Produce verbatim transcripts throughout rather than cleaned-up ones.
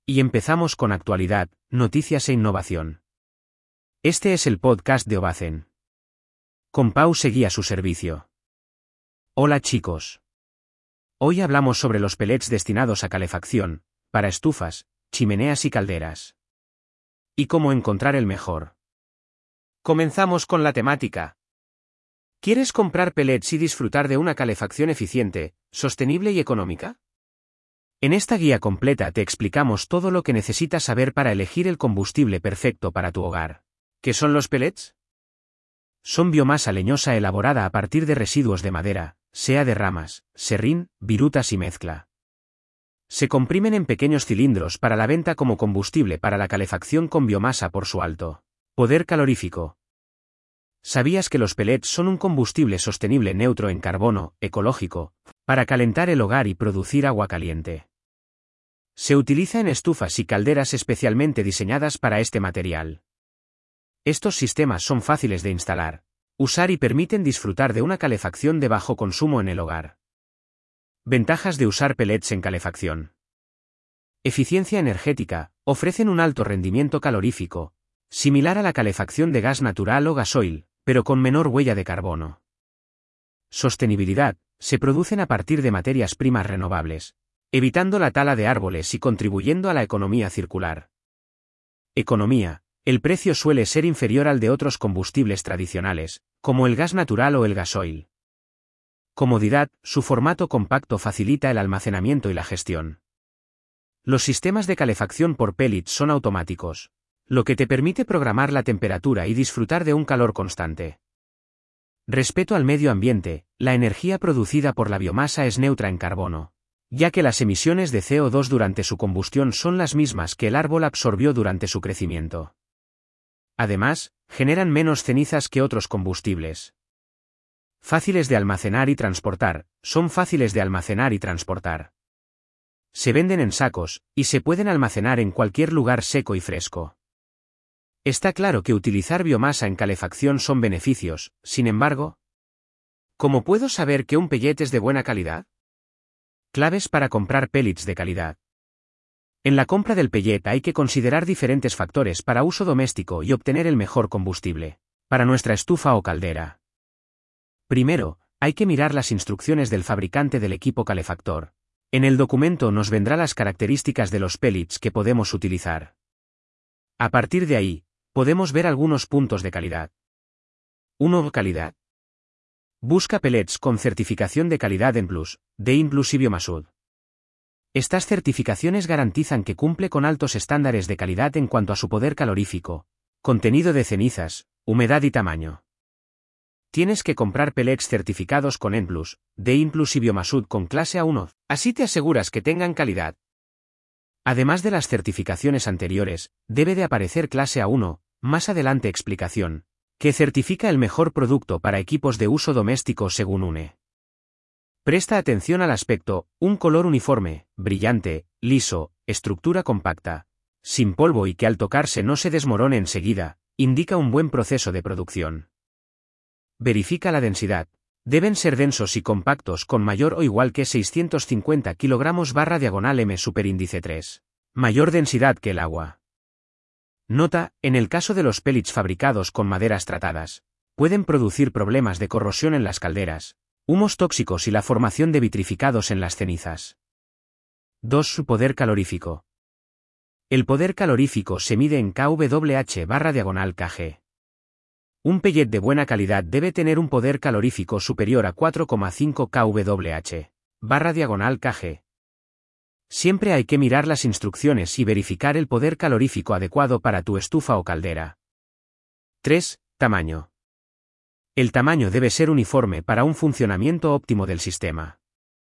Y empezamos con actualidad, noticias e innovación. Este es el podcast de Ovacen. Con Pau seguí a su servicio. Hola chicos. Hoy hablamos sobre los pellets destinados a calefacción, para estufas, chimeneas y calderas. Y cómo encontrar el mejor. Comenzamos con la temática. ¿Quieres comprar pellets y disfrutar de una calefacción eficiente, sostenible y económica? En esta guía completa te explicamos todo lo que necesitas saber para elegir el combustible perfecto para tu hogar. ¿Qué son los pellets? Son biomasa leñosa elaborada a partir de residuos de madera, sea de ramas, serrín, virutas y mezcla. Se comprimen en pequeños cilindros para la venta como combustible para la calefacción con biomasa por su alto poder calorífico. ¿Sabías que los pellets son un combustible sostenible neutro en carbono, ecológico, para calentar el hogar y producir agua caliente? Se utiliza en estufas y calderas especialmente diseñadas para este material. Estos sistemas son fáciles de instalar, usar y permiten disfrutar de una calefacción de bajo consumo en el hogar. Ventajas de usar pellets en calefacción. Eficiencia energética: ofrecen un alto rendimiento calorífico, similar a la calefacción de gas natural o gasoil, pero con menor huella de carbono. Sostenibilidad: se producen a partir de materias primas renovables, evitando la tala de árboles y contribuyendo a la economía circular. Economía: el precio suele ser inferior al de otros combustibles tradicionales, como el gas natural o el gasoil. Comodidad: su formato compacto facilita el almacenamiento y la gestión. Los sistemas de calefacción por pellets son automáticos, lo que te permite programar la temperatura y disfrutar de un calor constante. Respeto al medio ambiente: la energía producida por la biomasa es neutra en carbono, ya que las emisiones de C O dos durante su combustión son las mismas que el árbol absorbió durante su crecimiento. Además, generan menos cenizas que otros combustibles. Fáciles de almacenar y transportar: son fáciles de almacenar y transportar. Se venden en sacos, y se pueden almacenar en cualquier lugar seco y fresco. Está claro que utilizar biomasa en calefacción son beneficios, sin embargo, ¿cómo puedo saber que un pellet es de buena calidad? Claves para comprar pellets de calidad. En la compra del pellet hay que considerar diferentes factores para uso doméstico y obtener el mejor combustible para nuestra estufa o caldera. Primero, hay que mirar las instrucciones del fabricante del equipo calefactor. En el documento nos vendrá las características de los pellets que podemos utilizar. A partir de ahí, podemos ver algunos puntos de calidad. uno. Calidad. Busca pellets con certificación de calidad en Plus, de Inplus y Biomasud. Estas certificaciones garantizan que cumple con altos estándares de calidad en cuanto a su poder calorífico, contenido de cenizas, humedad y tamaño. Tienes que comprar pellets certificados con Enplus, de Inplus y Biomasud con clase A uno, así te aseguras que tengan calidad. Además de las certificaciones anteriores, debe de aparecer clase A uno, más adelante explicación, que certifica el mejor producto para equipos de uso doméstico según U N E. Presta atención al aspecto: un color uniforme, brillante, liso, estructura compacta, sin polvo y que al tocarse no se desmorone enseguida, indica un buen proceso de producción. Verifica la densidad. Deben ser densos y compactos con mayor o igual que seiscientos cincuenta kilogramos barra diagonal M superíndice tres. Mayor densidad que el agua. Nota: en el caso de los pellets fabricados con maderas tratadas, pueden producir problemas de corrosión en las calderas, humos tóxicos y la formación de vitrificados en las cenizas. dos. Su poder calorífico. El poder calorífico se mide en kWh barra diagonal kg. Un pellet de buena calidad debe tener un poder calorífico superior a cuatro coma cinco kWh barra diagonal kg. Siempre hay que mirar las instrucciones y verificar el poder calorífico adecuado para tu estufa o caldera. tres. Tamaño. El tamaño debe ser uniforme para un funcionamiento óptimo del sistema.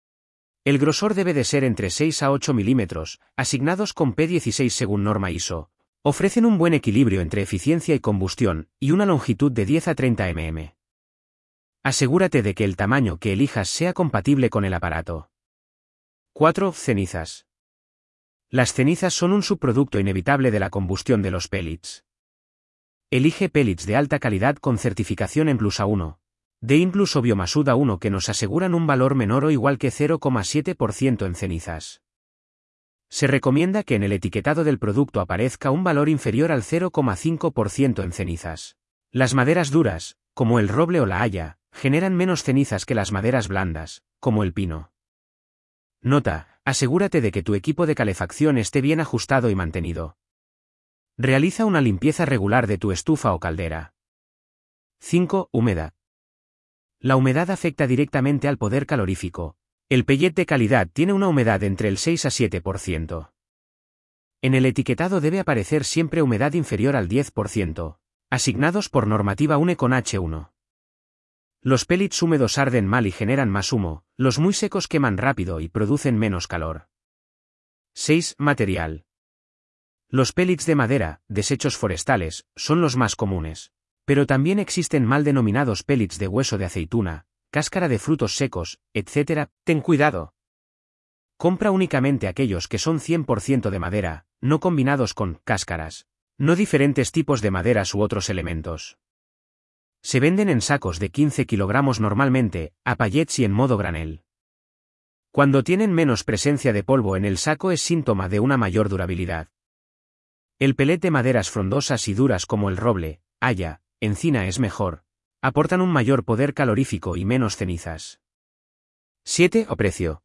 El grosor debe de ser entre seis a ocho milímetros, asignados con P dieciséis según norma I S O. Ofrecen un buen equilibrio entre eficiencia y combustión, y una longitud de diez a treinta milímetros. Asegúrate de que el tamaño que elijas sea compatible con el aparato. cuatro. Cenizas. Las cenizas son un subproducto inevitable de la combustión de los pellets. Elige pellets de alta calidad con certificación Enplus A uno, de Inplus o Biomasud A uno que nos aseguran un valor menor o igual que cero coma siete por ciento en cenizas. Se recomienda que en el etiquetado del producto aparezca un valor inferior al cero coma cinco por ciento en cenizas. Las maderas duras, como el roble o la haya, generan menos cenizas que las maderas blandas, como el pino. Nota: asegúrate de que tu equipo de calefacción esté bien ajustado y mantenido. Realiza una limpieza regular de tu estufa o caldera. cinco. Humedad. La humedad afecta directamente al poder calorífico. El pellet de calidad tiene una humedad entre el seis a siete por ciento. En el etiquetado debe aparecer siempre humedad inferior al diez por ciento, asignados por normativa U N E con H uno. Los pellets húmedos arden mal y generan más humo, los muy secos queman rápido y producen menos calor. seis. Material. Los pellets de madera, desechos forestales, son los más comunes. Pero también existen mal denominados pellets de hueso de aceituna, cáscara de frutos secos, etcétera. Ten cuidado. Compra únicamente aquellos que son cien por ciento de madera, no combinados con cáscaras, no diferentes tipos de maderas u otros elementos. Se venden en sacos de quince kilogramos normalmente, a pallets y en modo granel. Cuando tienen menos presencia de polvo en el saco es síntoma de una mayor durabilidad. El pellet de maderas frondosas y duras como el roble, haya, encina es mejor. Aportan un mayor poder calorífico y menos cenizas. siete. O precio.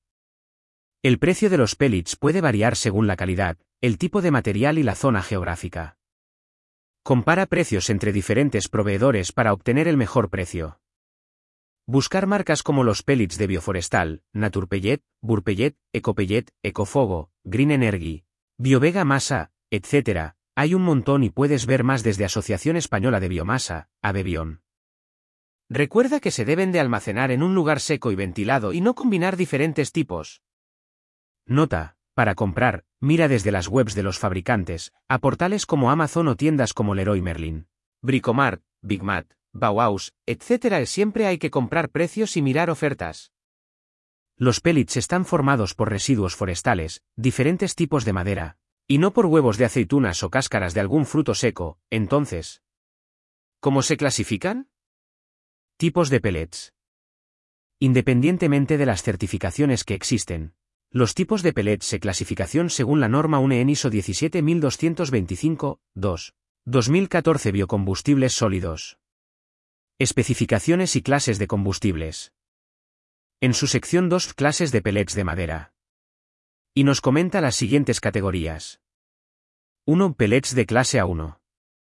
El precio de los pellets puede variar según la calidad, el tipo de material y la zona geográfica. Compara precios entre diferentes proveedores para obtener el mejor precio. Buscar marcas como los pellets de Bioforestal, Naturpellet, Burpellet, Ecopellet, Ecofogo, Green Energy, Biovega Masa, etcétera. Hay un montón y puedes ver más desde Asociación Española de Biomasa, Abebion. Recuerda que se deben de almacenar en un lugar seco y ventilado y no combinar diferentes tipos. Nota: para comprar, mira desde las webs de los fabricantes, a portales como Amazon o tiendas como Leroy Merlin, Bricomart, Bigmat, Bauhaus, etcétera. Siempre hay que comprar precios y mirar ofertas. Los pellets están formados por residuos forestales, diferentes tipos de madera, y no por huevos de aceitunas o cáscaras de algún fruto seco. Entonces, ¿cómo se clasifican? Tipos de pellets. Independientemente de las certificaciones que existen, los tipos de pellets se clasifican según la norma U N E N ISO diecisiete mil doscientos veinticinco, dos, dos mil catorce. Biocombustibles sólidos. Especificaciones y clases de combustibles. En su sección dos, clases de pellets de madera. Y nos comenta las siguientes categorías. uno. Pellets de clase A uno.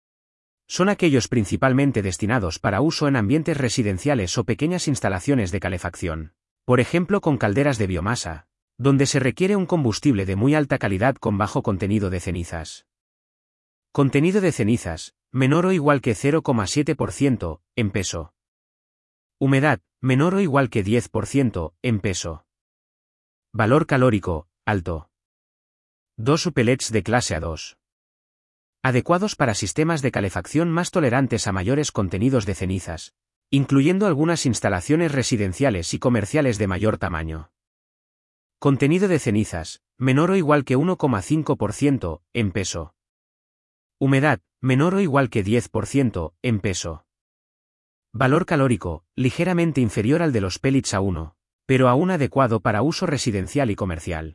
Son aquellos principalmente destinados para uso en ambientes residenciales o pequeñas instalaciones de calefacción, por ejemplo con calderas de biomasa, donde se requiere un combustible de muy alta calidad con bajo contenido de cenizas. Contenido de cenizas, menor o igual que cero coma siete por ciento, en peso. Humedad, menor o igual que diez por ciento, en peso. Valor calórico, alto. dos. Pellets de clase A dos. Adecuados para sistemas de calefacción más tolerantes a mayores contenidos de cenizas, incluyendo algunas instalaciones residenciales y comerciales de mayor tamaño. Contenido de cenizas, menor o igual que uno coma cinco por ciento, en peso. Humedad, menor o igual que diez por ciento, en peso. Valor calórico, ligeramente inferior al de los pellets A uno, pero aún adecuado para uso residencial y comercial.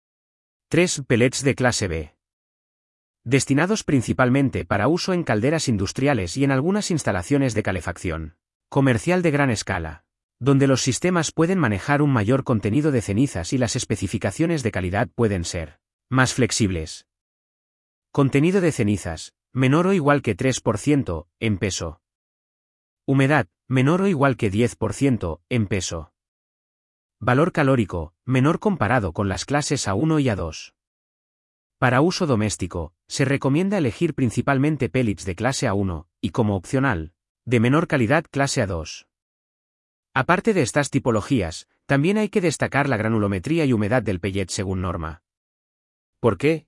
tres. Pellets de clase B. Destinados principalmente para uso en calderas industriales y en algunas instalaciones de calefacción comercial de gran escala, donde los sistemas pueden manejar un mayor contenido de cenizas y las especificaciones de calidad pueden ser más flexibles. Contenido de cenizas, menor o igual que tres por ciento, en peso. Humedad, menor o igual que diez por ciento, en peso. Valor calórico, menor comparado con las clases A uno y A dos. Para uso doméstico, se recomienda elegir principalmente pellets de clase A uno, y como opcional, de menor calidad clase A dos. Aparte de estas tipologías, también hay que destacar la granulometría y humedad del pellet según norma. ¿Por qué?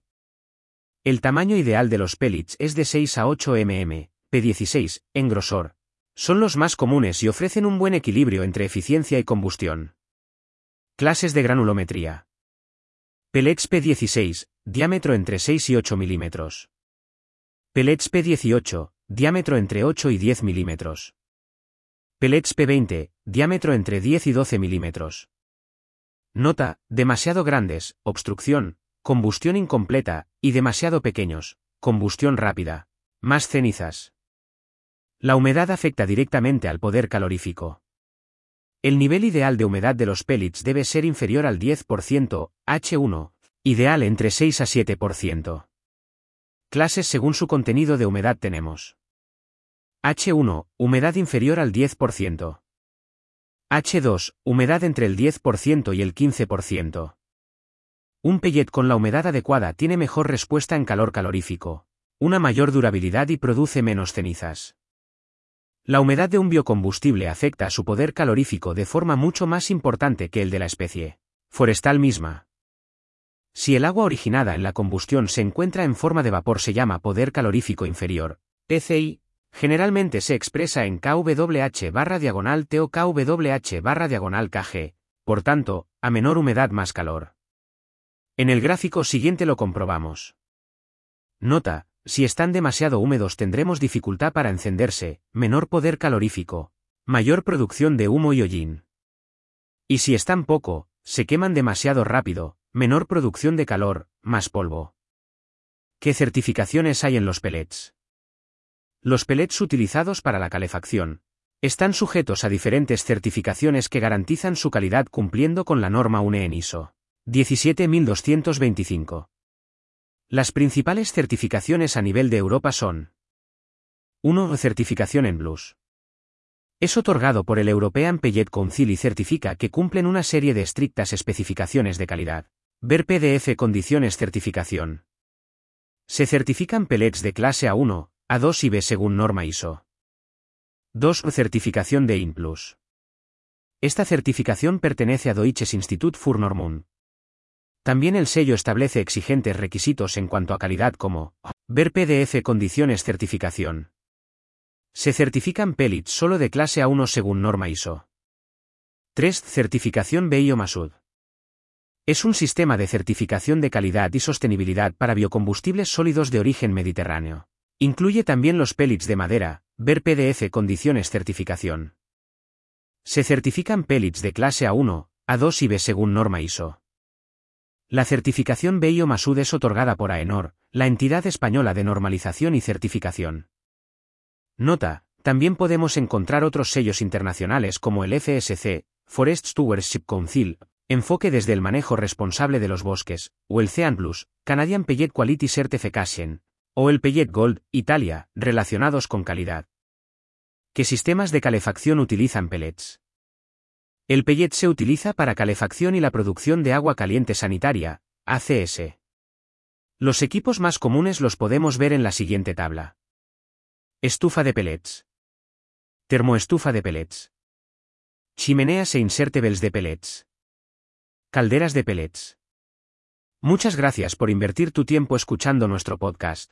El tamaño ideal de los pellets es de seis a ocho milímetros, P dieciséis, en grosor. Son los más comunes y ofrecen un buen equilibrio entre eficiencia y combustión. Clases de granulometría. Pellets P dieciséis, diámetro entre seis y ocho milímetros. Pellets P dieciocho, diámetro entre ocho y diez milímetros. Pellets P veinte, diámetro entre diez y doce milímetros. Nota: demasiado grandes, obstrucción, combustión incompleta, y demasiado pequeños, combustión rápida, más cenizas. La humedad afecta directamente al poder calorífico. El nivel ideal de humedad de los pellets debe ser inferior al diez por ciento, hache uno, ideal entre seis a siete por ciento. Clases según su contenido de humedad tenemos. hache uno, humedad inferior al diez por ciento. hache dos, humedad entre el diez por ciento y el quince por ciento. Un pellet con la humedad adecuada tiene mejor respuesta en calor calorífico, una mayor durabilidad y produce menos cenizas. La humedad de un biocombustible afecta a su poder calorífico de forma mucho más importante que el de la especie forestal misma. Si el agua originada en la combustión se encuentra en forma de vapor se llama poder calorífico inferior, P C I, generalmente se expresa en kWh barra diagonal T o kWh barra diagonal kg, por tanto, a menor humedad más calor. En el gráfico siguiente lo comprobamos. Nota: si están demasiado húmedos tendremos dificultad para encenderse, menor poder calorífico, mayor producción de humo y hollín. Y si están poco, se queman demasiado rápido, menor producción de calor, más polvo. ¿Qué certificaciones hay en los pellets? Los pellets utilizados para la calefacción están sujetos a diferentes certificaciones que garantizan su calidad cumpliendo con la norma U N E en I S O diecisiete mil doscientos veinticinco. Las principales certificaciones a nivel de Europa son: uno. Certificación en Blues. Es otorgado por el European Pellet Council y certifica que cumplen una serie de estrictas especificaciones de calidad. Ver P D F Condiciones Certificación. Se certifican pellets de clase A uno, A dos y B según norma I S O. dos. Certificación de I N plus. Esta certificación pertenece a Deutsches Institut für Normung. También el sello establece exigentes requisitos en cuanto a calidad como: ver P D F Condiciones Certificación. Se certifican pellets solo de clase A uno según norma I S O. tres. Certificación B I O Masud. Es un sistema de certificación de calidad y sostenibilidad para biocombustibles sólidos de origen mediterráneo. Incluye también los pellets de madera, ver P D F Condiciones Certificación. Se certifican pellets de clase A uno, A dos y B según norma I S O. La certificación B I O Masud es otorgada por AENOR, la entidad española de normalización y certificación. Nota: también podemos encontrar otros sellos internacionales como el F S C, Forest Stewardship Council, enfoque desde el manejo responsable de los bosques, o el C A N plus, Canadian Pellet Quality Certification, o el Pellet Gold, Italia, relacionados con calidad. ¿Qué sistemas de calefacción utilizan pellets? El pellet se utiliza para calefacción y la producción de agua caliente sanitaria, A C S. Los equipos más comunes los podemos ver en la siguiente tabla. Estufa de pellets. Termoestufa de pellets. Chimeneas e insertables de pellets. Calderas de pellets. Muchas gracias por invertir tu tiempo escuchando nuestro podcast.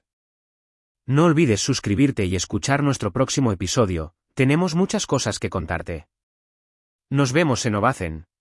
No olvides suscribirte y escuchar nuestro próximo episodio, tenemos muchas cosas que contarte. Nos vemos en Ovazen.